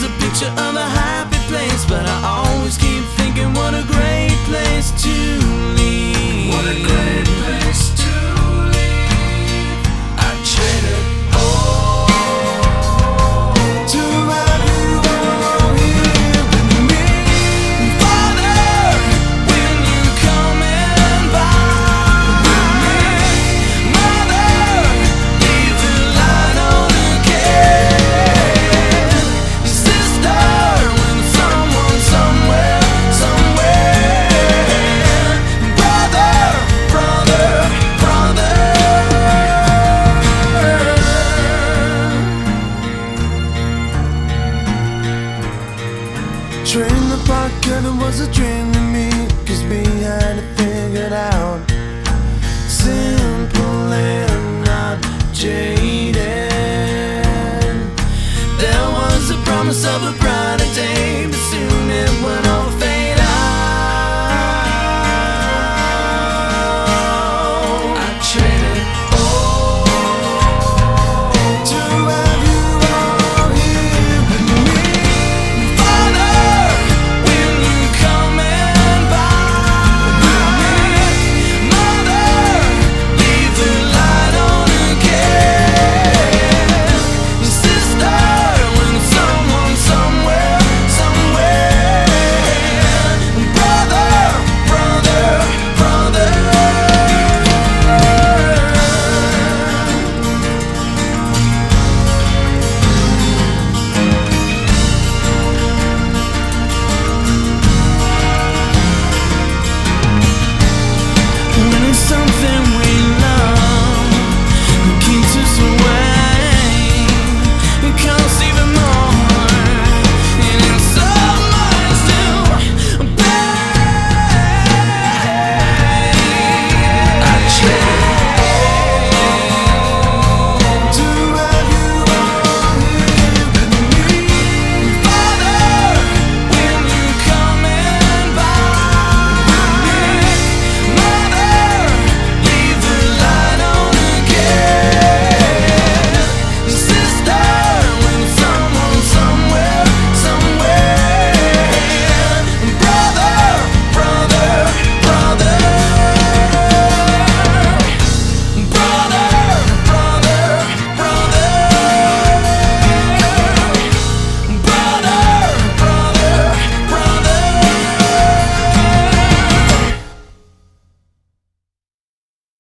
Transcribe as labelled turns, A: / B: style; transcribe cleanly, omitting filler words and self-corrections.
A: a picture of a happy place, but I always keep thinking what a great place to leave. What a great place to leave. I traded all to have you all here with me. Father, when you coming by? Mother, leave the light on again. Sister, when someone somewhere, brother, brother, brother. Train the park, it was a dream to me, 'cause we had it figured out. Simple and not jaded. There was a promise of a bright